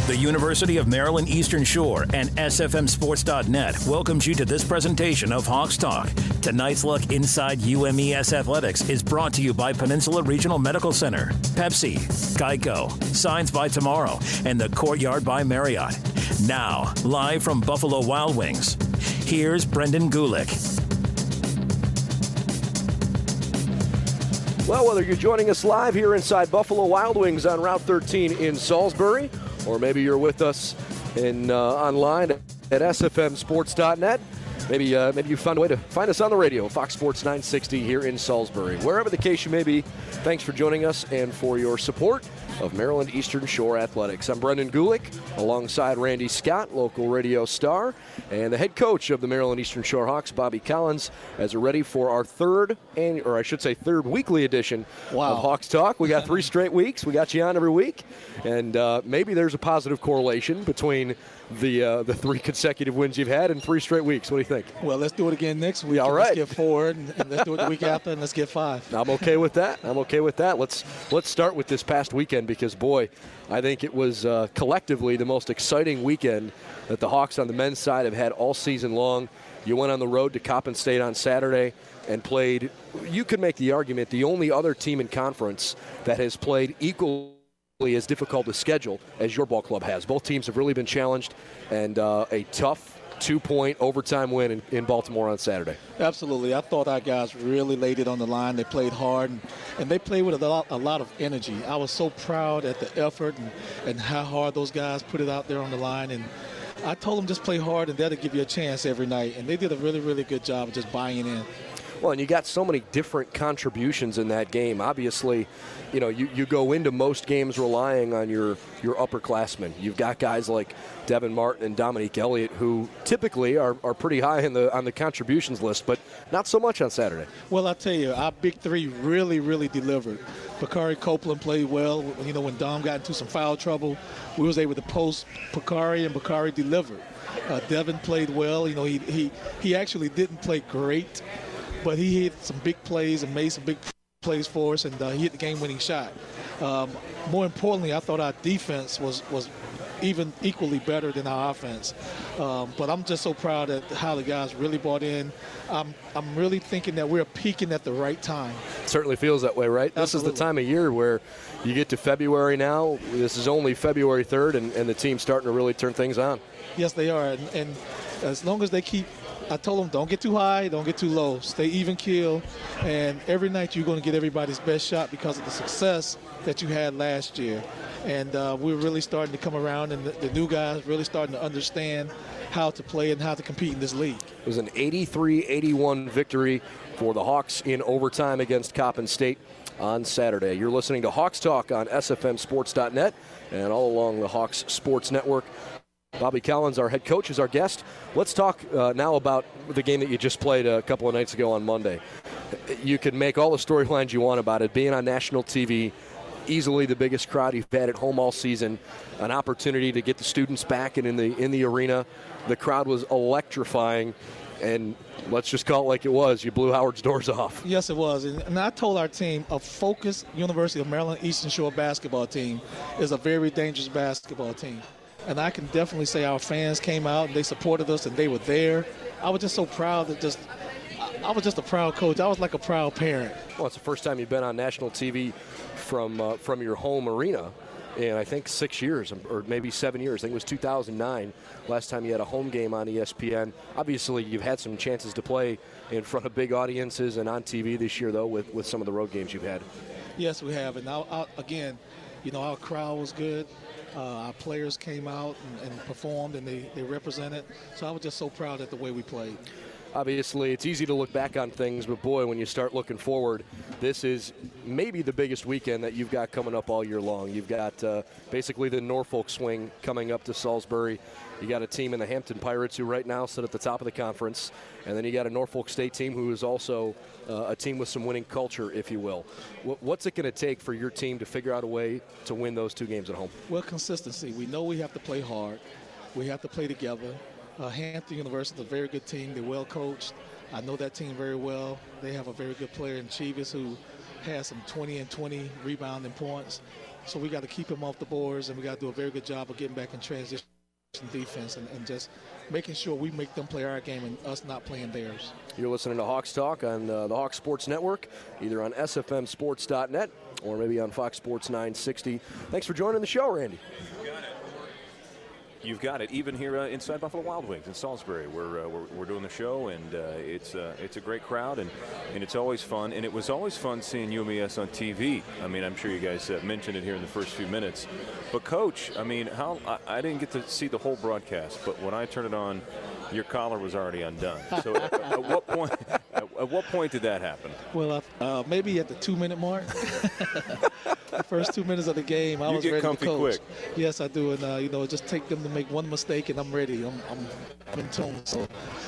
The University of Maryland Eastern Shore and SFMSports.net welcomes you to this presentation of Hawks Talk. Tonight's look inside UMES athletics is brought to you by Peninsula Regional Medical Center, Pepsi, Geico, Signs by Tomorrow, and the Courtyard by Marriott. Now, live from Buffalo Wild Wings, here's Brendan Gulick. Well, whether you're joining us live here inside Buffalo Wild Wings on Route 13 in Salisbury, or maybe you're with us online at SFMSports.net. Maybe you found a way to find us on the radio, Fox Sports 960 here in Salisbury. Wherever the case you may be, thanks for joining us and for your support of Maryland Eastern Shore Athletics. I'm Brendan Gulick, alongside Randy Scott, local radio star, and the head coach of the Maryland Eastern Shore Hawks, Bobby Collins, as we're ready for our third weekly edition of Hawks Talk. We got 3 straight weeks. We got you on every week, and maybe there's a positive correlation between the 3 consecutive wins you've had and 3 straight weeks. What do you think? Well, let's do it again next week. All right. Let's get 4, and let's do it the week after, and let's get 5. I'm okay with that. Let's start with this past weekend because, boy, I think it was collectively the most exciting weekend that the Hawks on the men's side have had all season long. You went on the road to Coppin State on Saturday and played, you could make the argument, the only other team in conference that has played equally as difficult a schedule as your ball club has. Both teams have really been challenged, and a tough 2-point overtime win in Baltimore on Saturday. Absolutely. I thought our guys really laid it on the line. They played hard, and they played with a lot of energy. I was so proud at the effort and how hard those guys put it out there on the line. And I told them just play hard, and that'll give you a chance every night. And they did a really, really good job of just buying in. Well, and you got so many different contributions in that game. Obviously, you go into most games relying on your upperclassmen. You've got guys like Devin Martin and Dominique Elliott who typically are pretty high on the contributions list, but not so much on Saturday. Well, I'll tell you, our big 3 really, really delivered. Bakari Copeland played well. When Dom got into some foul trouble, we was able to post Bakari, and Bakari delivered. Devin played well. He actually didn't play great, but he hit some big plays and made some big plays for us, and he hit the game-winning shot. More importantly, I thought our defense was even equally better than our offense. But I'm just so proud of how the guys really bought in. I'm really thinking that we're peaking at the right time. It certainly feels that way, right? Absolutely. This is the time of year where you get to February now. This is only February 3rd, and the team's starting to really turn things on. Yes, they are. And as long as they keep – I told them, don't get too high, don't get too low. Stay even keel. And every night you're going to get everybody's best shot because of the success that you had last year. And we're really starting to come around, and the new guys really starting to understand how to play and how to compete in this league. It was an 83-81 victory for the Hawks in overtime against Coppin State on Saturday. You're listening to Hawks Talk on SFMSports.net and all along the Hawks Sports Network. Bobby Collins, our head coach, is our guest. Let's talk now about the game that you just played a couple of nights ago on Monday. You can make all the storylines you want about it, being on national TV, easily the biggest crowd you've had at home all season, an opportunity to get the students back and in the arena. The crowd was electrifying, and let's just call it like it was. You blew Howard's doors off. Yes, it was. And I told our team, a focused University of Maryland Eastern Shore basketball team is a very dangerous basketball team. And I can definitely say our fans came out and they supported us and they were there. I was just so proud I was just a proud coach. I was like a proud parent. Well, it's the first time you've been on national TV from your home arena in, I think, 6 years or maybe 7 years. I think it was 2009 last time you had a home game on ESPN. Obviously, you've had some chances to play in front of big audiences and on TV this year, though, with some of the road games you've had. Yes, we have. And again, our crowd was good. Our players came out and performed, and they represented. So I was just so proud at the way we played. Obviously, it's easy to look back on things, but boy, when you start looking forward, this is maybe the biggest weekend that you've got coming up all year long. You've got basically the Norfolk swing coming up to Salisbury. You got a team in the Hampton Pirates who right now sit at the top of the conference, and then you got a Norfolk State team who is also a team with some winning culture, if you will. What's it going to take for your team to figure out a way to win those 2 games at home? Well, consistency. We know we have to play hard. We have to play together. Hampton University is a very good team. They're well coached. I know that team very well. They have a very good player in Chivas who has some 20 and 20 rebounding points. So we got to keep him off the boards, and we got to do a very good job of getting back in transition defense and just making sure we make them play our game and us not playing theirs. You're listening to Hawks Talk on the Hawks Sports Network, either on sfmsports.net or maybe on Fox Sports 960. Thanks for joining the show, Randy. You've got it. Even here inside Buffalo Wild Wings in Salisbury, we're doing the show, and it's a great crowd, and it's always fun. And it was always fun seeing UMES on TV. I mean, I'm sure you guys mentioned it here in the first few minutes. But Coach, I mean, I didn't get to see the whole broadcast, but when I turned it on, your collar was already undone. So at what point did that happen? Well, maybe at the 2-minute mark. The first 2 minutes of the game, I was ready to coach. Quick. Yes, I do, and just take them to make one mistake, and I'm ready. I'm in tune. So,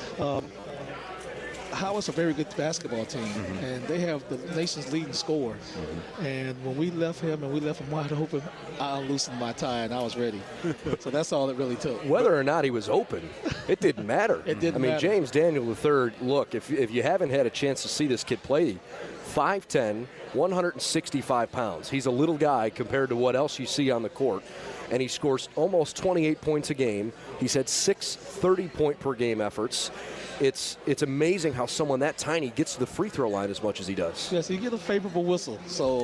Howard's a very good basketball team, and they have the nation's leading scorer. And when we left him and we left him wide open, I loosened my tie, and I was ready. So that's all it really took. Whether or not he was open, it didn't matter. It didn't matter. James Daniel III, look, if you haven't had a chance to see this kid play, 5'10", 165 pounds. He's a little guy compared to what else you see on the court, and he scores almost 28 points a game. He's had 6 30-point-per-game efforts. It's amazing how someone that tiny gets to the free throw line as much as he does. Yes, he get a favorable whistle. So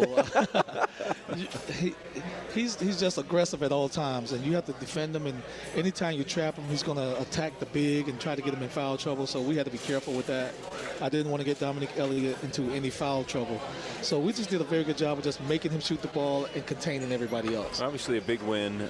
he's just aggressive at all times, and you have to defend him. And anytime you trap him, he's going to attack the big and try to get him in foul trouble. So we had to be careful with that. I didn't want to get Dominic Elliott into any foul trouble. So we just did a very good job of just making him shoot the ball and containing everybody else. Obviously a big win.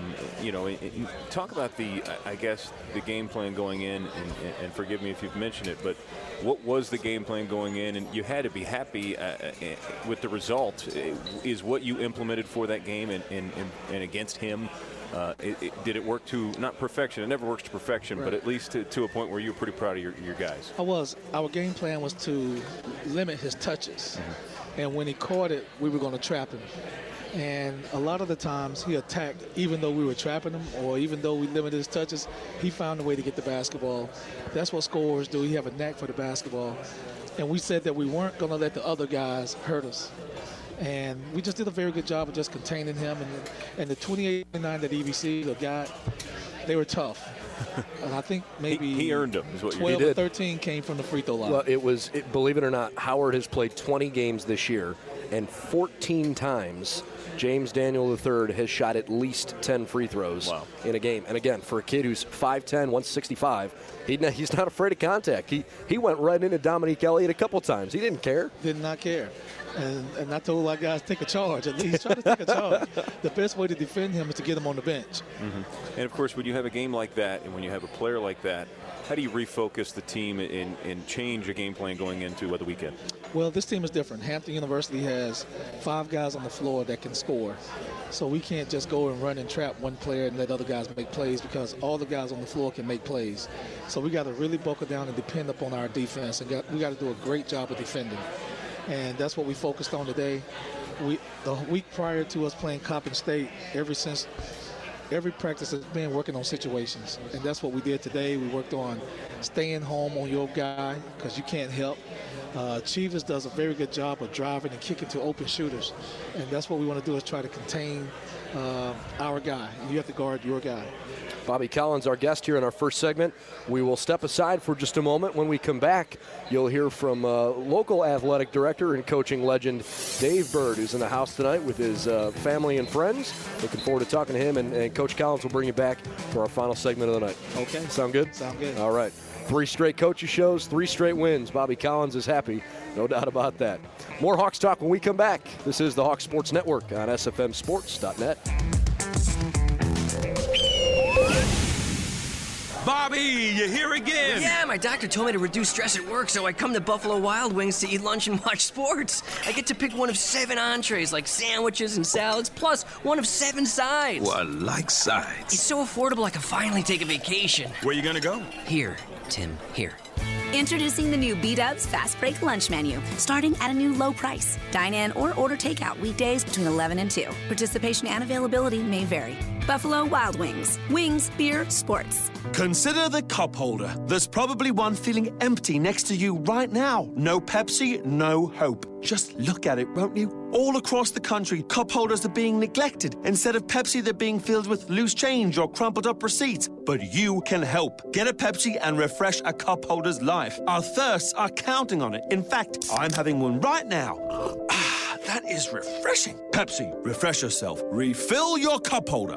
Talk about the game plan going in, and forgive me if you've mentioned it, but what was the game plan going in? And you had to be happy with the result. Is what you implemented for that game and against him, did it work to, not perfection, it never works to perfection, right, but at least to a point where you were pretty proud of your guys? I was. Our game plan was to limit his touches. And when he caught it, we were going to trap him. And a lot of the times he attacked, even though we were trapping him or even though we limited his touches, he found a way to get the basketball. That's what scorers do. He have a knack for the basketball. And we said that we weren't going to let the other guys hurt us. And we just did a very good job of just containing him. And the 28-9 that EBC got, they were tough. And I think maybe he earned them, is what 12 or 13 came from the free throw line. Well, believe it or not, Howard has played 20 games this year, and 14 times James Daniel III has shot at least 10 free throws in a game. And again, for a kid who's 5'10", 165, he's not afraid of contact. He went right into Dominique Elliott a couple times. He didn't care. Did not care. And I told our guys, take a charge. At least try to take a charge. The best way to defend him is to get him on the bench. And, of course, when you have a game like that and when you have a player like that, how do you refocus the team and change a game plan going into the weekend? Well, this team is different. Hampton University has 5 guys on the floor that can score. So we can't just go and run and trap one player and let other guys make plays, because all the guys on the floor can make plays. So we got to really buckle down and depend upon our defense, and we got to do a great job of defending. And that's what we focused on today. The week prior to us playing Coppin State, every practice has been working on situations. And that's what we did today. We worked on staying home on your guy, because you can't help. Chivas does a very good job of driving and kicking to open shooters. And that's what we want to do, is try to contain our guy. You have to guard your guy. Bobby Collins, our guest here in our first segment. We will step aside for just a moment. When we come back, you'll hear from local athletic director and coaching legend Dave Bird, who's in the house tonight with his family and friends. Looking forward to talking to him, and Coach Collins will bring you back for our final segment of the night. Okay. Sound good? Sound good. All right. 3 straight coaches shows, 3 straight wins. Bobby Collins is happy, no doubt about that. More Hawks talk when we come back. This is the Hawks Sports Network on SFMSports.net. Bobby, you here again? Yeah, my doctor told me to reduce stress at work, so I come to Buffalo Wild Wings to eat lunch and watch sports. I get to pick one of 7 entrees, like sandwiches and salads, plus one of 7 sides. Well, I like sides. It's so affordable I can finally take a vacation. Where you gonna go? Here, Tim, here. Introducing the new B-Dubs Fast Break Lunch Menu, starting at a new low price. Dine in or order takeout weekdays between 11 and 2. Participation and availability may vary. Buffalo Wild Wings. Wings, beer, sports. Consider the cup holder. There's probably one feeling empty next to you right now. No Pepsi, no hope. Just look at it, won't you? All across the country, cup holders are being neglected. Instead of Pepsi, they're being filled with loose change or crumpled up receipts. But you can help. Get a Pepsi and refresh a cup holder's life. Our thirsts are counting on it. In fact, I'm having one right now. That is refreshing. Pepsi, refresh yourself. Refill your cup holder.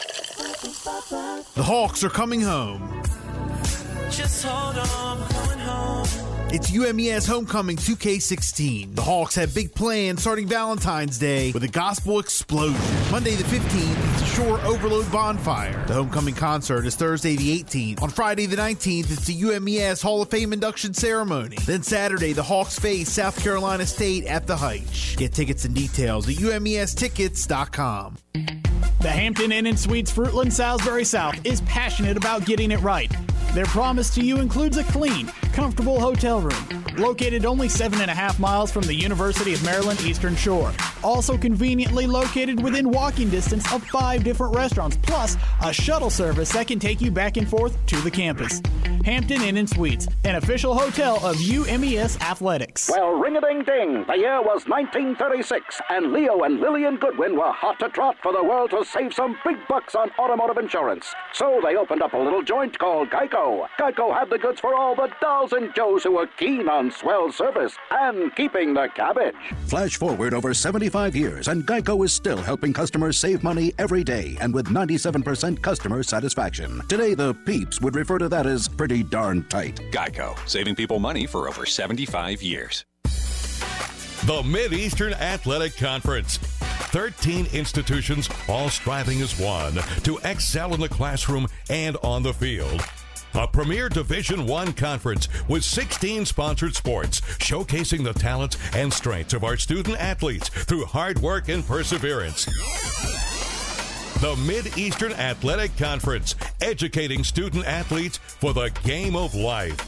The Hawks are coming home. Just hold on, we're going home. It's UMES Homecoming 2K16. The Hawks have big plans starting Valentine's Day with a gospel explosion. Monday the 15th, it's a Shore Overload Bonfire. The homecoming concert is Thursday the 18th. On Friday the 19th, it's the UMES Hall of Fame induction ceremony. Then Saturday, the Hawks face South Carolina State at the Heitch. Get tickets and details at UMEStickets.com. The Hampton Inn & Suites Fruitland Salisbury South is passionate about getting it right. Their promise to you includes a clean, comfortable hotel room, located only 7.5 miles from the University of Maryland Eastern Shore. Also conveniently located within walking distance of 5 different restaurants, plus a shuttle service that can take you back and forth to the campus. Hampton Inn & Suites, an official hotel of UMES Athletics. Well, ring-a-ding-ding. The year was 1936, and Leo and Lillian Goodwin were hot to trot for the world to save some big bucks on automotive insurance. So they opened up a little joint called Geico. Geico had the goods for all the dolls and Joes who were keen on swell service and keeping the cabbage. Flash forward over 75 years, and Geico is still helping customers save money every day and with 97% customer satisfaction. Today, the peeps would refer to that as pretty darn tight. Geico, saving people money for over 75 years. The Mid-Eastern Athletic Conference. 13 institutions, all striving as one to excel in the classroom and on the field. A premier Division I conference with 16 sponsored sports, showcasing the talents and strengths of our student athletes through hard work and perseverance. The Mid-Eastern Athletic Conference, educating student athletes for the game of life.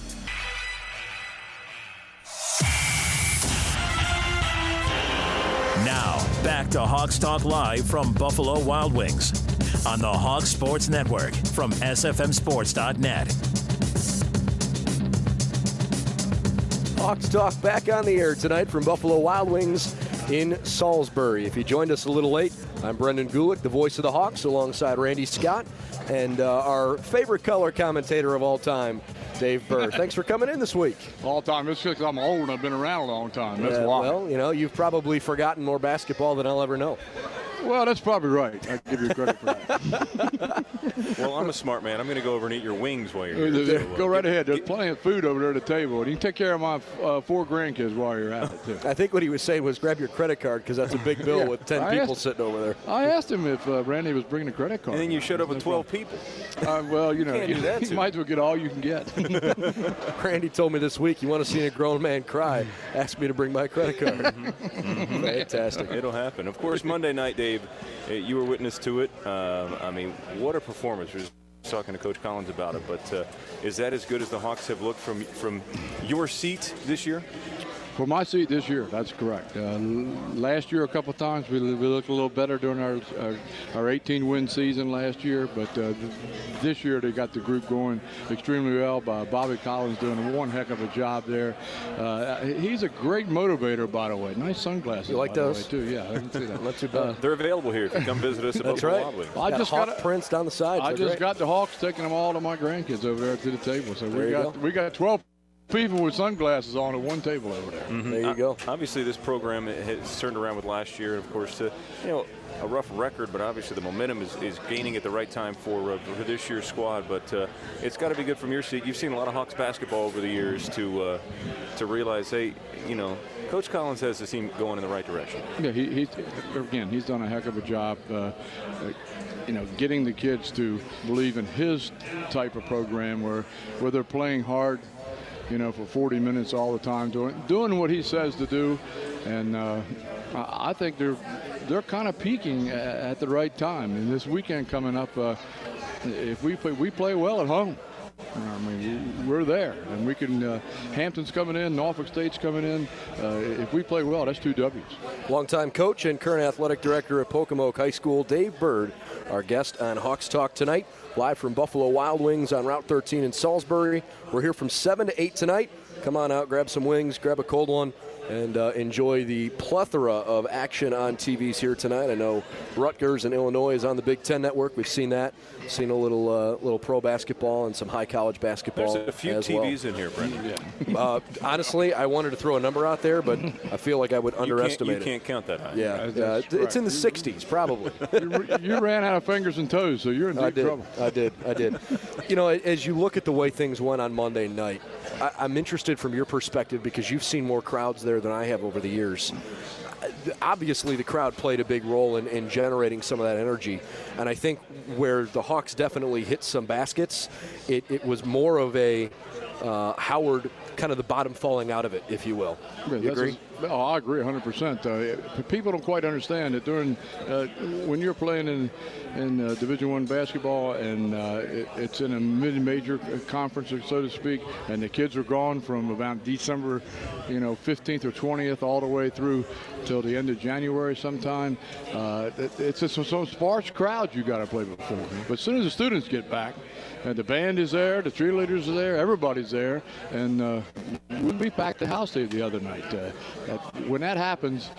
Now, back to Hawks Talk Live from Buffalo Wild Wings on the Hawks Sports Network from SFMSports.net. Hawks Talk back on the air tonight from Buffalo Wild Wings in Salisbury. If you joined us a little late, I'm Brendan Gulick, the voice of the Hawks, alongside Randy Scott and our favorite color commentator of all time, Dave Burr. Thanks for coming in this week. All time. It's because I'm old and I've been around a long time. That's why. Well, you know, you've probably forgotten more basketball than I'll ever know. Well, that's probably right. I give you credit for that. Well, I'm a smart man. I'm going to go over and eat your wings while you're here. Go right ahead. There's plenty of food over there at the table. And you can take care of my 4 grandkids while you're at it, too. I think what he was saying was grab your credit card because that's a big bill with 10 people sitting over there. I asked him if Randy was bringing a credit card. And then you showed up with 12 people. Well, you know, you might as well get all you can get. Randy told me this week, you want to see a grown man cry, ask me to bring my credit card. Fantastic. It'll happen. Of course, Monday night, Dave, you were witness to it. I mean, what a performance. We were talking to Coach Collins about it, but is that as good as the Hawks have looked from your seat this year? For my seat this year, that's correct. Last year, a couple of times, we looked a little better during our 18-win season last year, but this year they got the group going extremely well by Bobby Collins doing one heck of a job there. He's a great motivator, by the way. Nice sunglasses. You like those? Too. Yeah, I can see that. Not too bad. They're available here if you come visit us at That's Buffalo right. Wild Wings. I just got prints down the sides. I just got the Hawks taking them all to my grandkids over there to the table. So we got 12 people with sunglasses on at one table over there. Mm-hmm. There you go. Obviously, this program has turned around with last year, and of course, a rough record, but obviously the momentum is gaining at the right time for this year's squad. But it's got to be good from your seat. You've seen a lot of Hawks basketball over the years to realize, hey, you know, Coach Collins has the team going in the right direction. Yeah, he's done a heck of a job. Getting the kids to believe in his type of program where they're playing hard, for 40 minutes all the time, doing what he says to do. And I think they're kind of peaking at the right time. And this weekend coming up, if we play well at home, I mean, we're there, and we can. Hampton's coming in, Norfolk State's coming in. If we play well, that's 2 W's. Longtime coach and current athletic director at Pocomoke High School, Dave Bird, our guest on Hawks Talk tonight, live from Buffalo Wild Wings on Route 13 in Salisbury. We're here from 7 to 8 tonight. Come on out, grab some wings, grab a cold one, and enjoy the plethora of action on TVs here tonight. I know Rutgers and Illinois is on the Big Ten Network. We've seen that. Seen a little pro basketball and some high college basketball. There's a few TVs in here, Brendan. Yeah. Honestly, I wanted to throw a number out there, but I feel like I would underestimate it. You can't count that high. Yeah, it's in the 60s, probably. You ran out of fingers and toes, so you're in deep trouble. I did. You know, as you look at the way things went on Monday night, I'm interested from your perspective because you've seen more crowds there than I have over the years. Obviously, the crowd played a big role in generating some of that energy. And I think where the Hawks definitely hit some baskets, it was more of a Howard, kind of the bottom falling out of it, if you will. You agree? I agree 100%. People don't quite understand that during when you're playing in Division I basketball and it's in a mid-major conference, so to speak, and the kids are gone from about December, 15th or 20th all the way through till the end of January sometime. It's some sparse crowd you got to play before. But as soon as the students get back, and the band is there, the cheerleaders are there, everybody's there, and we packed the house the other night. When that happens,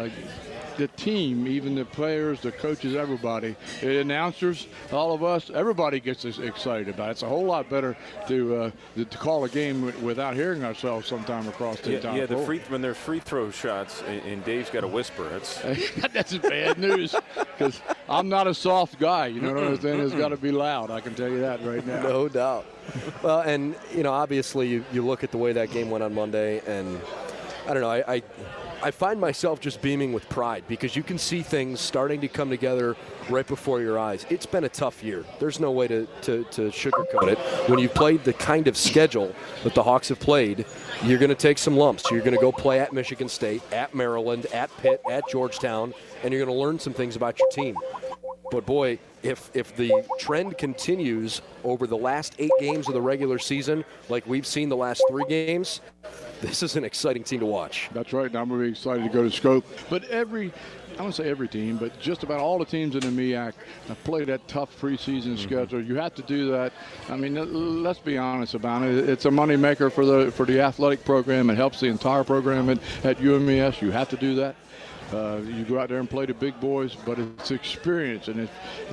the team, even the players, the coaches, everybody, the announcers, all of us, everybody gets excited about it. It's a whole lot better to call a game without hearing ourselves sometime across the entire Yeah, floor. when there's free throw shots and Dave's got to whisper, that's bad news because I'm not a soft guy. You know what I'm saying? It's got to be loud. I can tell you that right now. No doubt. Well, and, obviously you look at the way that game went on Monday, and I don't know, I find myself just beaming with pride because you can see things starting to come together right before your eyes. It's been a tough year. There's no way to sugarcoat it. When you've played the kind of schedule that the Hawks have played, you're going to take some lumps. You're going to go play at Michigan State, at Maryland, at Pitt, at Georgetown, and you're going to learn some things about your team. But, boy, if the trend continues over the last 8 games of the regular season, like we've seen the last 3 games, this is an exciting team to watch. That's right, and I'm really excited to go to Scope. But I won't say every team, but just about all the teams in the MEAC have played that tough preseason schedule. You have to do that. I mean, let's be honest about it. It's a moneymaker for the athletic program. It helps the entire program at UMES. You have to do that. You go out there and play the big boys, but it's experience, and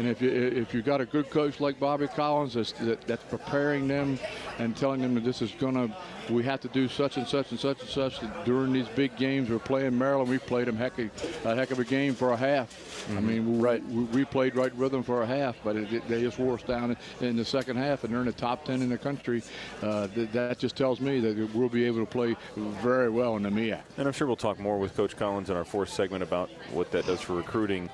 if you got a good coach like Bobby Collins that's preparing them and telling them that we have to do such and such and such and such during these big games. We're playing Maryland. We played them a heck of a game for a half. Mm-hmm. I mean, we played right with them for a half, but they just wore us down in the second half, and they're in the top 10 in the country. That just tells me that we'll be able to play very well in the MEAC. And I'm sure we'll talk more with Coach Collins in our fourth segment about what that does for recruiting.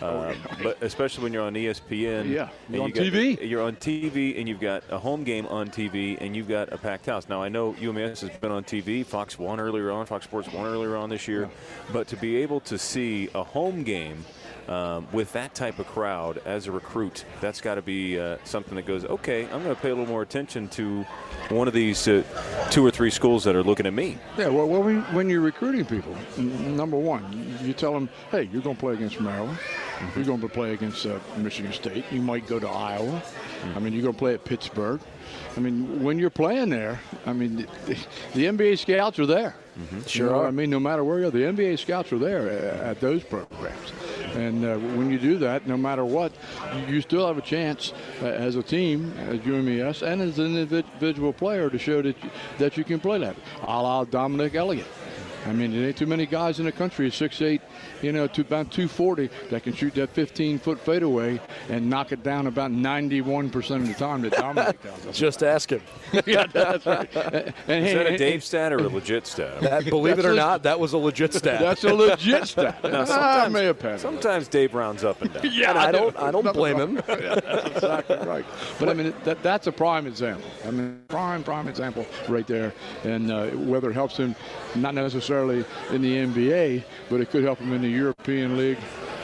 But especially when you're on ESPN. Yeah, you're on TV. You're on TV, and you've got a home game on TV, and you've got a packed house. Now, I know UMS has been on TV. Fox Sports 1 earlier on this year. Yeah. But to be able to see a home game with that type of crowd as a recruit, that's got to be something that goes, okay, I'm going to pay a little more attention to one of these 2 or 3 schools that are looking at me. Yeah, well, when you're recruiting people, number one, you tell them, hey, you're going to play against Maryland. Mm-hmm. You're going to play against Michigan State. You might go to Iowa. Mm-hmm. I mean, you're going to play at Pittsburgh. I mean, when you're playing there, I mean, the NBA scouts are there. Mm-hmm. Sure are. I mean, no matter where you are, the NBA scouts are there at those programs. And when you do that, no matter what, you still have a chance as a team, as UMES, and as an individual player to show that you can play that, a la Dominic Elliott. I mean, there ain't too many guys in the country, 6'8", to about 240, that can shoot that 15-foot fadeaway and knock it down about 91% of the time that Dominic does. Just ask him. Yeah, that's right. Is that a Dave stat or a legit stat? Believe it or not, that was a legit stat. That's a legit stat. Now, sometimes Dave rounds up and down. Yeah, I don't blame him. That's exactly right. But I mean, that's a prime example. I mean, prime example right there. And whether it helps him, not necessarily in the NBA, but it could help him in the European League.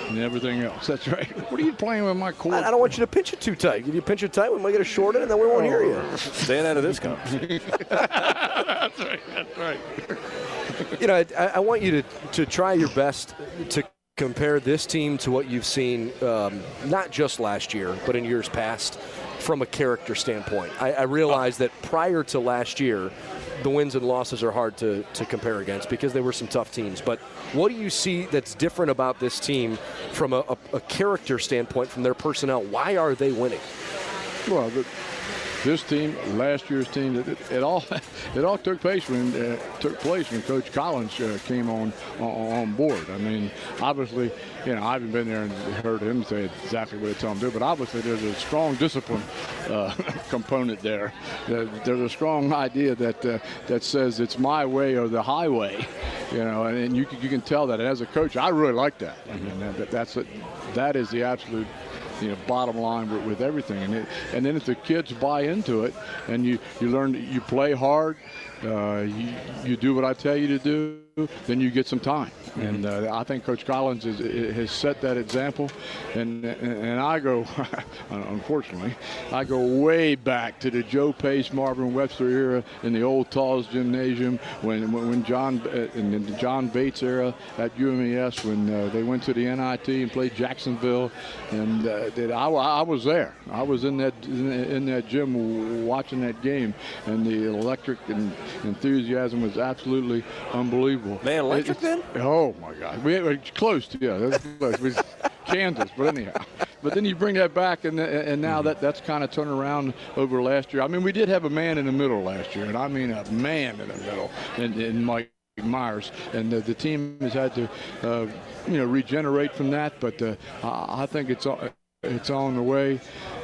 and everything else. That's right. What are you playing with my cord? I don't want you to pinch it too tight. If you pinch it tight, we might get a short in, and then we won't hear you. Staying out of this conversation. That's right. That's right. You know, I want you to try your best to compare this team to what you've seen, not just last year, but in years past, from a character standpoint. I realize that prior to last year, the wins and losses are hard to compare against because there were some tough teams. But what do you see that's different about this team from a character standpoint, from their personnel? Why are they winning? Well, this team, last year's team, it all took place when Coach Collins came on board. I mean, obviously, you know, I haven't been there and heard him say exactly what they tell him to do, but obviously there's a strong discipline component there. There's a strong idea that says it's my way or the highway, you know, and you can tell that. And as a coach, I really like that. I mean, that is the absolute, you know, bottom line with everything. And then if the kids buy into it and you learn, you play hard, you do what I tell you to do, then you get some time. And I think Coach Collins has set that example. And I go, unfortunately, I go way back to the Joe Pace, Marvin Webster era in the old Tall's Gymnasium when John, in the John Bates era at UMES, when they went to the NIT and played Jacksonville. And I was there. I was in that gym watching that game, and the electric and enthusiasm was absolutely unbelievable. Man, electric then? Oh my God, we were close to that's close. It was Kansas, but anyhow. But then you bring that back, and now that's kind of turned around over last year. I mean, we did have a man in the middle last year, and I mean a man in the middle, in Mike Myers, and the team has had to, regenerate from that. But I think it's on the way.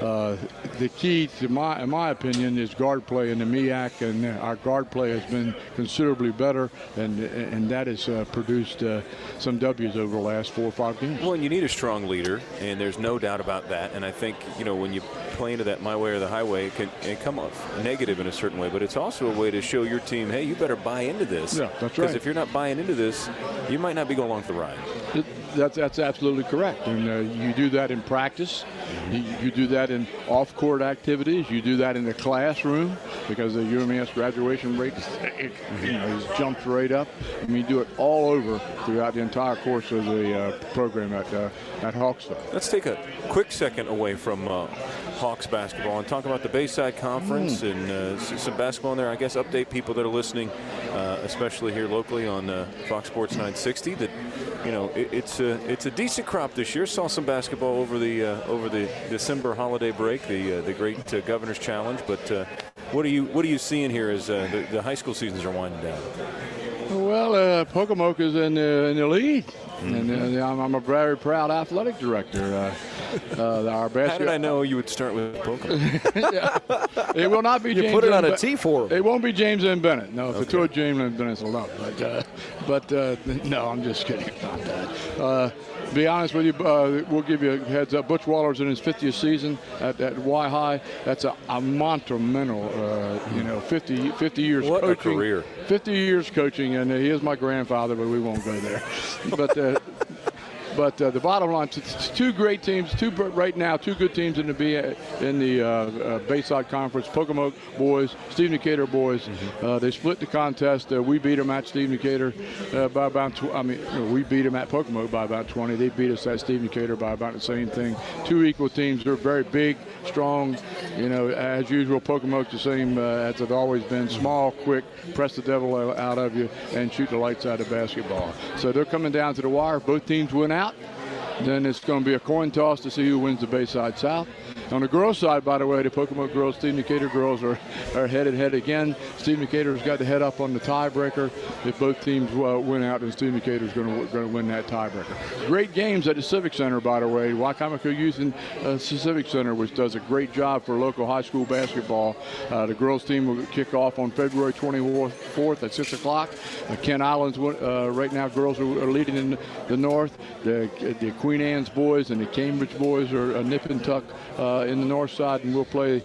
The key, in my opinion, is guard play in the MEAC, and our guard play has been considerably better, and that has produced some W's over the last 4 or 5 games. Well, and you need a strong leader, and there's no doubt about that. And I think, you know, when you play into that my way or the highway, it can come off negative in a certain way, but it's also a way to show your team, hey, you better buy into this. Yeah, that's right. Because if you're not buying into this, you might not be going along for the ride. That's absolutely correct. And you do that in practice. You do that in off-court activities. You do that in the classroom, because the UMES graduation rate has jumped right up. I mean, you do it all over throughout the entire course of the program at Hawksville. Let's take a quick second away from Hawks basketball and talk about the Bayside Conference and some basketball in there. I guess update people that are listening, especially here locally on Fox Sports 960, that, you know, it's a decent crop this year. Saw some basketball over the December holiday break, the great Governor's Challenge. But what are you seeing here as the high school seasons are winding down? Well, Pocomoke is in the lead. And I'm a very proud athletic director. Our basketball. How did I know you would start with Pocomoke? It will not be. You James put it on M. a tee for him. It won't be James M. Bennett. No, if it's to James M. Bennett's alone. But no, I'm just kidding about that. Be honest with you, we'll give you a heads up. Butch Waller's in his 50th season at Y High. That's a monumental, 50 years what coaching. A career. 50 years coaching, and he is my grandfather, but we won't go there. But the bottom line, two great teams, two good teams in the Bayside Conference. Pocomoke boys, Steve Decatur boys. They split the contest. We beat them at Steve Decatur by about. We beat them at Pocomoke by about 20. They beat us at Steve Decatur by about the same thing. Two equal teams. They're very big, strong. You know, as usual, Pocomoke the same as it's always been. Small, quick, press the devil out of you, and shoot the lights out of basketball. So they're coming down to the wire. Both teams win out. Then it's going to be a coin toss to see who wins the Bayside South. On the girls' side, by the way, the Pocomoke girls, Steve Decatur girls are head again. Steve Decatur's got the head up on the tiebreaker. If both teams win out, then Steve Decatur's going to win that tiebreaker. Great games at the Civic Center, by the way. Wicomico Youth and Civic Center, which does a great job for local high school basketball. The girls' team will kick off on February 24th at 6 o'clock. Kent Island's right now, girls are leading in the north. The Queen Anne's boys and the Cambridge boys are nip and tuck in the north side, and we'll play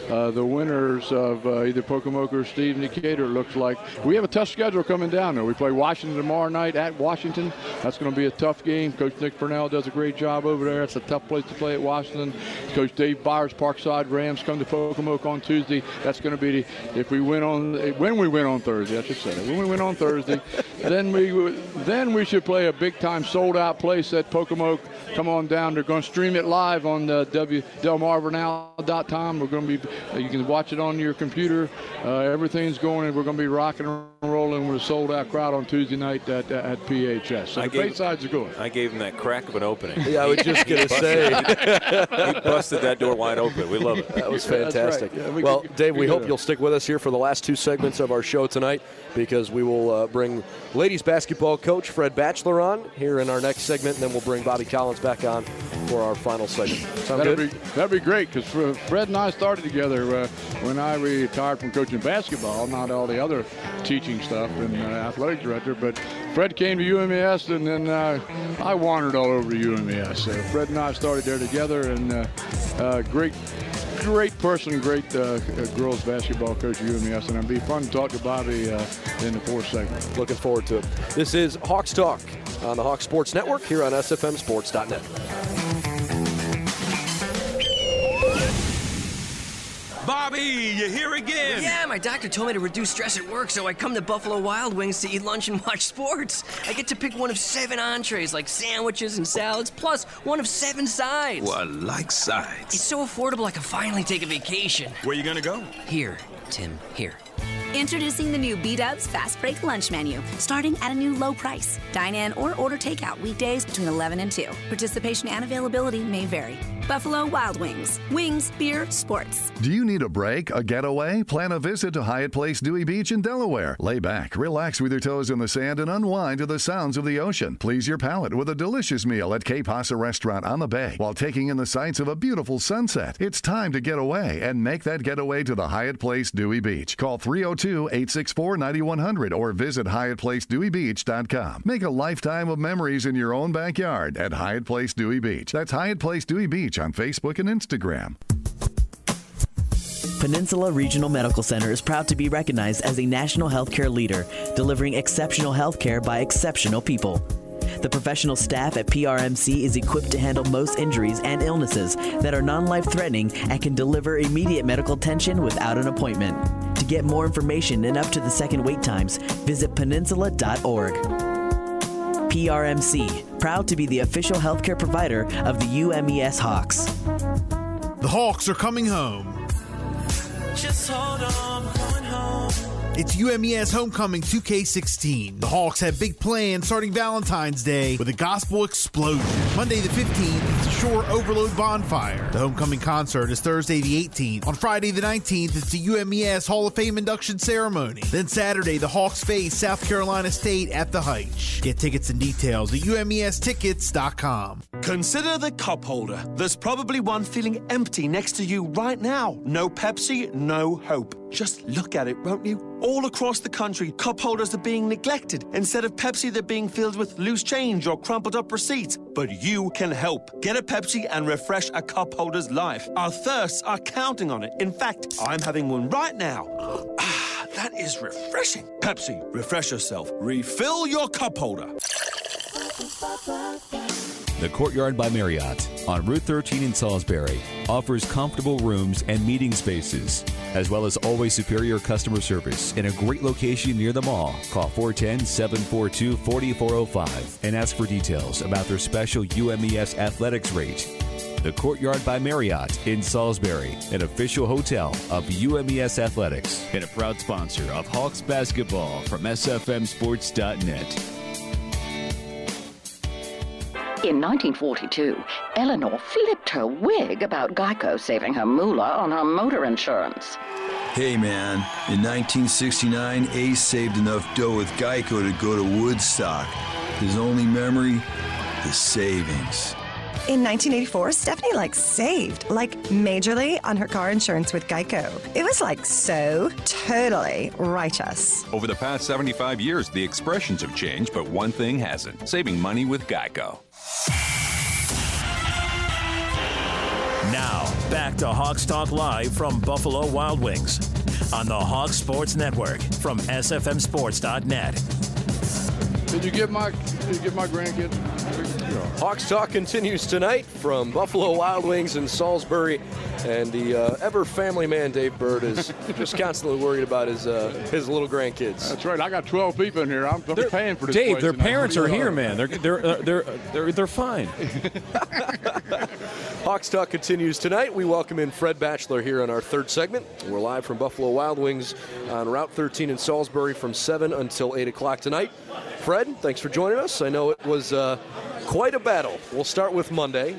the winners of either Pocomoke or Steve Decatur. It looks like we have a tough schedule coming down there. We play Washington tomorrow night at Washington. That's going to be a tough game. Coach Nick Purnell does a great job over there. It's a tough place to play at Washington. Coach Dave Byers, Parkside Rams, come to Pocomoke on Tuesday. That's going to be when we win on Thursday, I should say. When we win on Thursday, then we should play a big-time sold-out place at Pocomoke. Come on down. They're going to stream it live on WDelmarVernal.com. We're going to be. You can watch it on your computer. Everything's going, and we're going to be rocking and rolling with a sold-out crowd on Tuesday night at PHS. So the Baysides are good. I gave him that crack of an opening. Yeah, I was just going to say. He busted that door wide open. We love it. That was fantastic. Right. Yeah, well, Dave, we hope you'll stick with us here for the last two segments of our show tonight, because we will bring ladies basketball coach Fred Batchelor on here in our next segment, and then we'll bring Bobby Collins back on for our final segment. Sound good? That'd be great, because Fred and I started together when I retired from coaching basketball, not all the other teaching stuff and athletic director, but Fred came to UMES, and then I wandered all over UMES. So Fred and I started there together, and great person, great girls basketball coach at UMES, and it'll be fun to talk to Bobby in the fourth segment. Looking forward to it. This is Hawks Talk on the Hawks Sports Network here on SFMSports.net. Bobby, you here again? Yeah, my doctor told me to reduce stress at work, so I come to Buffalo Wild Wings to eat lunch and watch sports. I get to pick one of 7 entrees, like sandwiches and salads, plus one of 7 sides. Well, I like sides. It's so affordable I can finally take a vacation. Where you gonna go? Here, Tim, here. Introducing the new B-Dubs Fast Break Lunch Menu, starting at a new low price. Dine in or order takeout weekdays between 11 and 2. Participation and availability may vary. Buffalo Wild Wings. Wings, beer, sports. Do you need a break, a getaway? Plan a visit to Hyatt Place Dewey Beach in Delaware. Lay back, relax with your toes in the sand, and unwind to the sounds of the ocean. Please your palate with a delicious meal at Cape Hassa Restaurant on the Bay while taking in the sights of a beautiful sunset. It's time to get away and make that getaway to the Hyatt Place Dewey Beach. Call 302-864-9100 or visit HyattPlaceDeweyBeach.com. Make a lifetime of memories in your own backyard at Hyatt Place Dewey Beach. That's Hyatt Place Dewey Beach on Facebook and Instagram. Peninsula Regional Medical Center is proud to be recognized as a national healthcare leader, delivering exceptional healthcare by exceptional people. The professional staff at PRMC is equipped to handle most injuries and illnesses that are non-life-threatening and can deliver immediate medical attention without an appointment. To get more information and up to the second wait times, visit peninsula.org. PRMC, proud to be the official healthcare provider of the UMES Hawks. The Hawks are coming home. Just hold on, I'm going home. It's UMES Homecoming 2K16. The Hawks have big plans starting Valentine's Day with a gospel explosion. Monday the 15th, it's a Shore Overload Bonfire. The homecoming concert is Thursday the 18th. On Friday the 19th, it's the UMES Hall of Fame induction ceremony. Then Saturday, the Hawks face South Carolina State at the Heitch. Get tickets and details at UMEStickets.com. Consider the cup holder. There's probably one feeling empty next to you right now. No Pepsi, no hope. Just look at it, won't you? All across the country, cup holders are being neglected. Instead of Pepsi, they're being filled with loose change or crumpled up receipts. But you can help. Get a Pepsi and refresh a cup holder's life. Our thirsts are counting on it. In fact, I'm having one right now. That is refreshing. Pepsi, refresh yourself. Refill your cup holder. The Courtyard by Marriott on Route 13 in Salisbury offers comfortable rooms and meeting spaces, as well as always superior customer service in a great location near the mall. Call 410-742-4405 and ask for details about their special UMES athletics rate. The Courtyard by Marriott in Salisbury, an official hotel of UMES Athletics and a proud sponsor of Hawks basketball from SFMSports.net. In 1942, Eleanor flipped her wig about Geico saving her moolah on her motor insurance. Hey man, in 1969, Ace saved enough dough with Geico to go to Woodstock. His only memory? The savings. In 1984, Stephanie saved, majorly on her car insurance with Geico. It was so totally righteous. Over the past 75 years, the expressions have changed, but one thing hasn't: saving money with Geico. Now, Back to Hawks Talk Live from Buffalo Wild Wings on the Hawks Sports Network from SFMSports.net. Did you get my grandkids? Hawks Talk continues tonight from Buffalo Wild Wings in Salisbury, and the ever family man Dave Bird is just constantly worried about his little grandkids. That's right. I got 12 people in here. I'm paying for this. Dave, place their tonight. parents are here, man. They're fine. Hawks Talk continues tonight. We welcome in Fred Batchelor here on our third segment. We're live from Buffalo Wild Wings on Route 13 in Salisbury from 7 until 8 o'clock tonight. Fred, thanks for joining us. I know it was quite a battle. We'll start with Monday.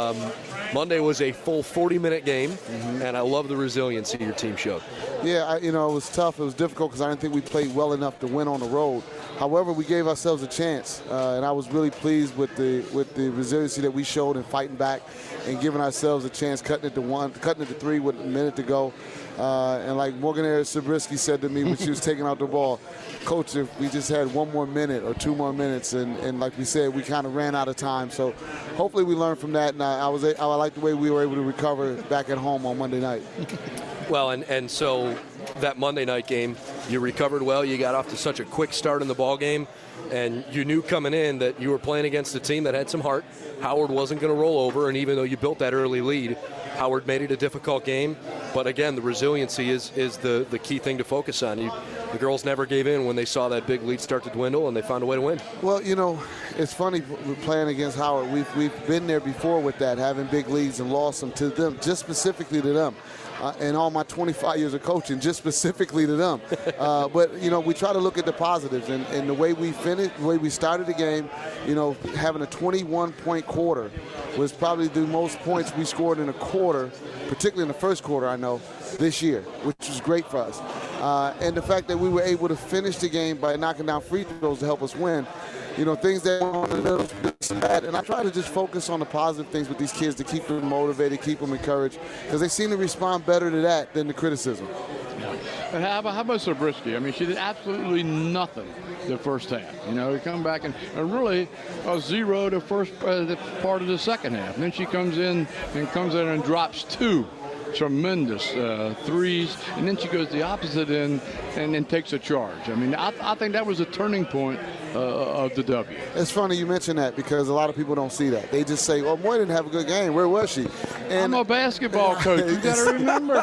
Monday was a full 40-minute game, and I love the resiliency your team showed. Yeah, it was tough. It was difficult because I didn't think we played well enough to win on the road. However, we gave ourselves a chance, and I was really pleased with the resiliency that we showed in fighting back and giving ourselves a chance, cutting it to 3 with a minute to go. And like Morgan Zabriskie said to me when she was taking out the ball, Coach, if we just had 1 more minute or 2 more minutes, and like we said, we kind of ran out of time. So hopefully we learned from that, and I like the way we were able to recover back at home on Monday night. Well, and so that Monday night game, you recovered well. You got off to such a quick start in the ball game, and you knew coming in that you were playing against a team that had some heart. Howard wasn't going to roll over, and even though you built that early lead, Howard made it a difficult game. But again, the resiliency is the key thing to focus on. The girls never gave in when they saw that big lead start to dwindle, and they found a way to win. Well, it's funny playing against Howard. We've been there before with that, having big leads and lost them to them, just specifically to them. And all my 25 years of coaching, just specifically to them. But, we try to look at the positives. And the way we finished, the way we started the game, having a 21-point quarter was probably the most points we scored in a quarter, particularly in the first quarter, I know, this year, which was great for us. And the fact that we were able to finish the game by knocking down free throws to help us win, things that were on the middle bad. And I try to just focus on the positive things with these kids to keep them motivated, keep them encouraged, because they seem to respond better to that than the criticism. And how about Zabriskie? I mean, she did absolutely nothing the first half. We come back and really zero the first the part of the second half. And then she comes in and drops 2 tremendous threes, and then she goes the opposite end and then takes a charge. I mean, I think that was a turning point of the W. It's funny you mention that because a lot of people don't see that. They just say, "Oh, Moy didn't have a good game. Where was she?" And I'm a basketball coach. You got to remember.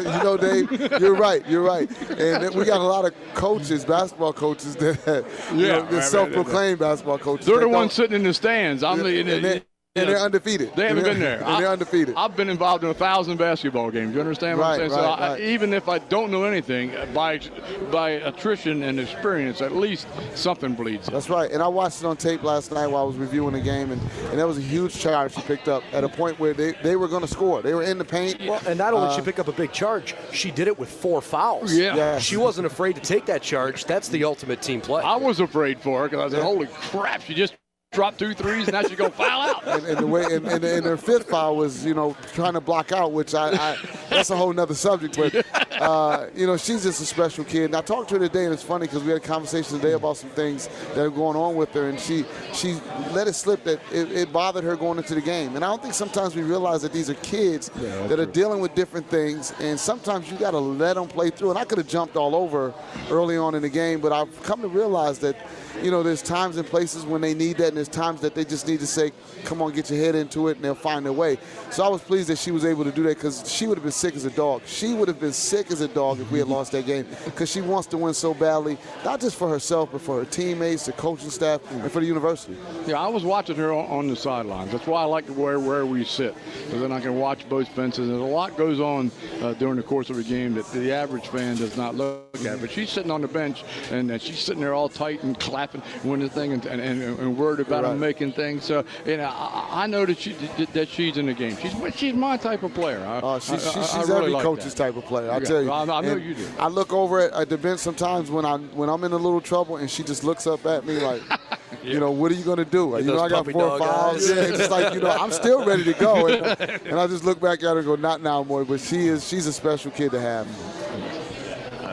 Dave, you're right. And we got a lot of coaches, basketball coaches that self-proclaimed basketball coaches. They're the ones sitting in the stands. And they're undefeated. They haven't been there. And they're undefeated. I've been involved in 1,000 basketball games. You understand what I'm saying? Right. Even if I don't know anything, by attrition and experience, at least something bleeds. That's right. And I watched it on tape last night while I was reviewing the game, and that was a huge charge she picked up at a point where they were going to score. They were in the paint. Well, and not only did she pick up a big charge, she did it with 4 fouls. Yeah. She wasn't afraid to take that charge. That's the ultimate team play. I was afraid for her because I said, holy crap, she just dropped 2 threes, and now she's going to foul out. And the way, and her 5th foul was, trying to block out, which I that's a whole nother subject. But, she's just a special kid. And I talked to her today, and it's funny because we had a conversation today about some things that are going on with her, and she let it slip that it bothered her going into the game. And I don't think sometimes we realize that these are kids that are dealing with different things, and sometimes you got to let them play through. And I could have jumped all over early on in the game, but I've come to realize that there's times and places when they need that, and there's times that they just need to say, come on, get your head into it, and they'll find their way. So I was pleased that she was able to do that because she would have been sick as a dog. She would have been sick as a dog if we had lost that game because she wants to win so badly, not just for herself, but for her teammates, the coaching staff, and for the university. Yeah, I was watching her on the sidelines. That's why I like where we sit, because then I can watch both fences. And a lot goes on during the course of a game that the average fan does not look at. But she's sitting on the bench, and she's sitting there all tight and clapping when the thing and worried about them making things. So I know that she's in the game. She's my type of player. She's really every like coach's that type of player. I tell you. I know you do. I look over at the bench sometimes when I'm in a little trouble, and she just looks up at me like, what are you going to do? I got 4 fouls. Yeah, it's just like, I'm still ready to go. And I just look back at her and go, not now, Moy. But she's a special kid to have.